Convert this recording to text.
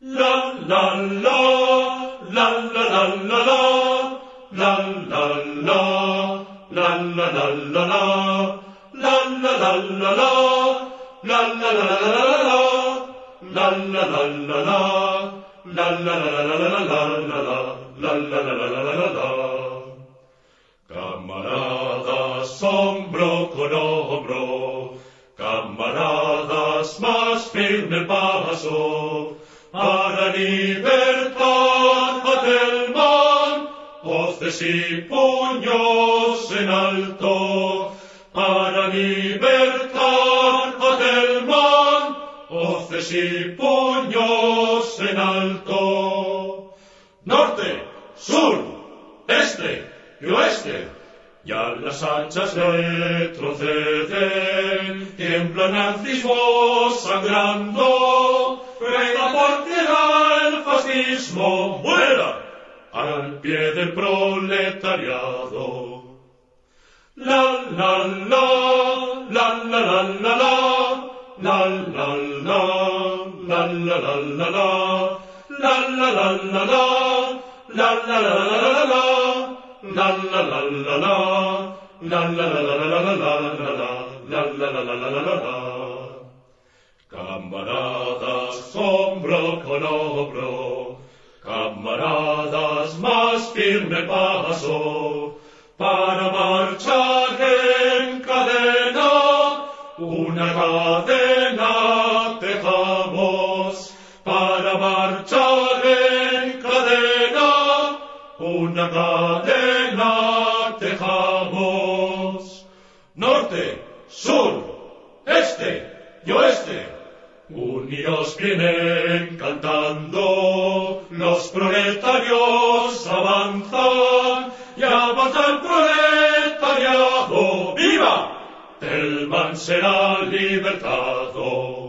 La la la, la la la la la, la la la, la la la la la, la la la la la, la la la la la, la la la la la, la la la la la la, la la la la. Camaradas, hombro con hombro, camaradas, más firme el paso, para libertad Atelman, voces y puños en alto, para libertad Atelman, voces y puños en alto. Norte, sur, este y oeste, ya las hachas retroceden, tiemblan nazismos sangrando, ruega por tierra el fascismo, muera al pie del proletariado. La la la, la la la la la, la la la, la la la la la, la la la la la, la la la la la. La la la la la, la la la la la la, la la la la. Camaradas, hombro con hombro, camaradas, más firme paso, para marchar en cadena, una cadena tejamos, para marchar en cadena, una cadena tejamos. Norte, sur, este y oeste, unidos vienen cantando, los proletarios avanzan y avanza el proletariado. ¡Viva! Telman será libertado.